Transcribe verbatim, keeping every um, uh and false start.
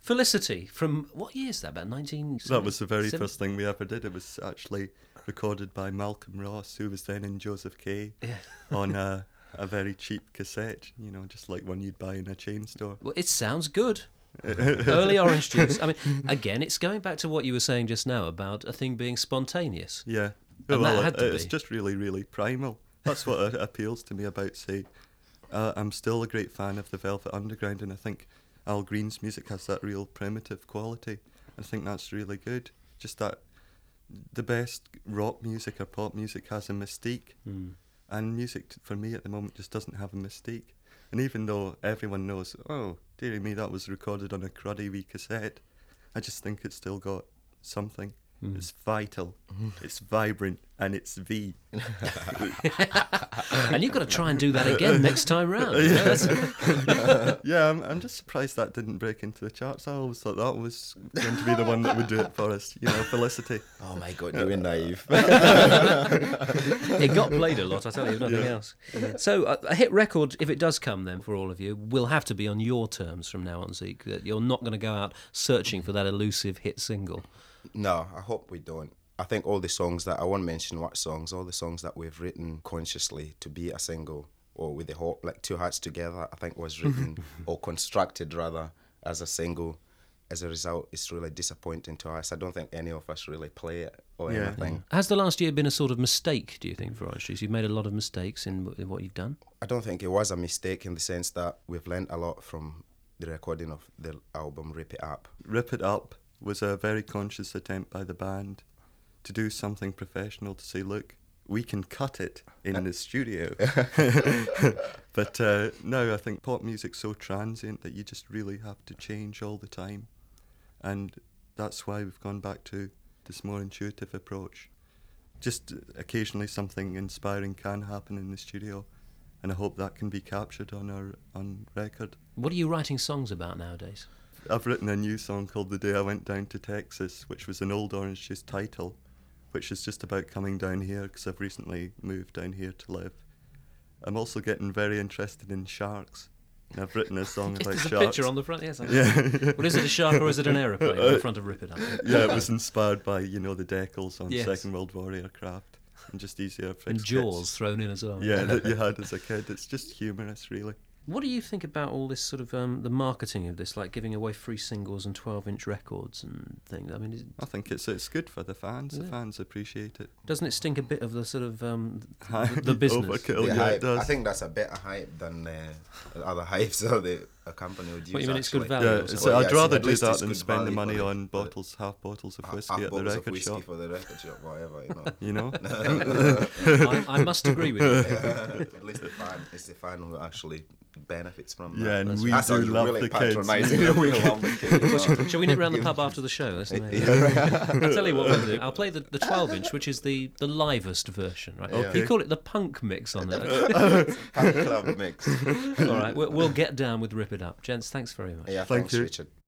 Felicity, from what year is that? About nineteen seventy? That was the very first thing we ever did. It was actually recorded by Malcolm Ross, who was then in Joseph Kay, Yeah. on a, a very cheap cassette, you know, just like one you'd buy in a chain store. Well, it sounds good. Early orange juice. I mean, again, it's going back to what you were saying just now about a thing being spontaneous. Yeah. And well, that had to it, it's be. just really, really primal. That's what uh, appeals to me about, say, uh, I'm still a great fan of the Velvet Underground, and I think Al Green's music has that real primitive quality. I think that's really good. Just that the best rock music or pop music has a mystique, Mm. and music t- for me at the moment just doesn't have a mystique. And even though everyone knows, oh, dearie me, that was recorded on a cruddy wee cassette, I just think it's still got something. Mm. It's vital, it's vibrant, and it's V. And you've got to try and do that again next time round. You know, that's- Yeah, I'm, I'm just surprised that didn't break into the charts. I always thought that was going to be the one that would do it for us, you know, Felicity. Oh my God, you were naive. It got played a lot, I tell you, if nothing Yeah. else. So uh, a hit record, if it does come then for all of you, will have to be on your terms from now on, Zeke. That you're not going to go out searching for that elusive hit single. No, I hope we don't. I think all the songs that, I won't mention what songs, all the songs that we've written consciously to be a single, or with the whole, like Two Hearts Together, I think was written, or constructed rather, as a single. As a result, it's really disappointing to us. I don't think any of us really play it or Yeah. anything. Has the last year been a sort of mistake, do you think, for Orange Juice? You've made a lot of mistakes in, in what you've done. I don't think it was a mistake in the sense that we've learned a lot from the recording of the album Rip It Up. Rip It Up was a very conscious attempt by the band to do something professional, to say, look, we can cut it in the studio. But uh, no, I think pop music's so transient that you just really have to change all the time. And that's why we've gone back to this more intuitive approach. Just occasionally something inspiring can happen in the studio, and I hope that can be captured on our on record. What are you writing songs about nowadays? I've written a new song called The Day I Went Down to Texas, which was an old Orange Juice title, which is just about coming down here because I've recently moved down here to live. I'm also getting very interested in sharks. And I've written a song about There's a sharks. picture on the front, yes. I know. Yeah. Well, is it a shark or is it an aeroplane on the front of Rip It Up? Yeah, it was inspired by, you know, the decals on Yes. Second World War aircraft, and just easier And fixed Jaws bits. thrown in as well. Yeah, that you had as a kid. It's just humorous, really. What do you think about all this sort of um, the marketing of this, like giving away free singles and twelve-inch records and things? I mean, is, I think it's it's good for the fans. The Yeah. fans appreciate it. doesn't it stink a bit of the sort of um, Hi- the business? Overkill, The yeah, hype, it does. I think that's a better hype than uh, other hypes that the a company would use. What, you mean it's good actually. value Yeah, or it's, something? Well, I'd yes, rather at do least that it's than good spend the value money for the- on for the- bottles, half bottles of half- whiskey half at the bottles of record whiskey shop. for the record shop, whatever, you know. You know? I, I must agree with you. At least the fan, it's the fan who actually benefits from that. Yeah, and That's we That do sounds love really the kids. patronising. We love the kids. Well, shall, shall we nip round the pub after the show? That's amazing. I'll tell you what we'll do. I'll play the, the twelve-inch, which is the, the livest version, right? Okay. You call it the punk mix on it. Fan club mix. All right, we'll, we'll get down with Rip It Up. Gents, thanks very much. Yeah, Thank thanks, you. Richard.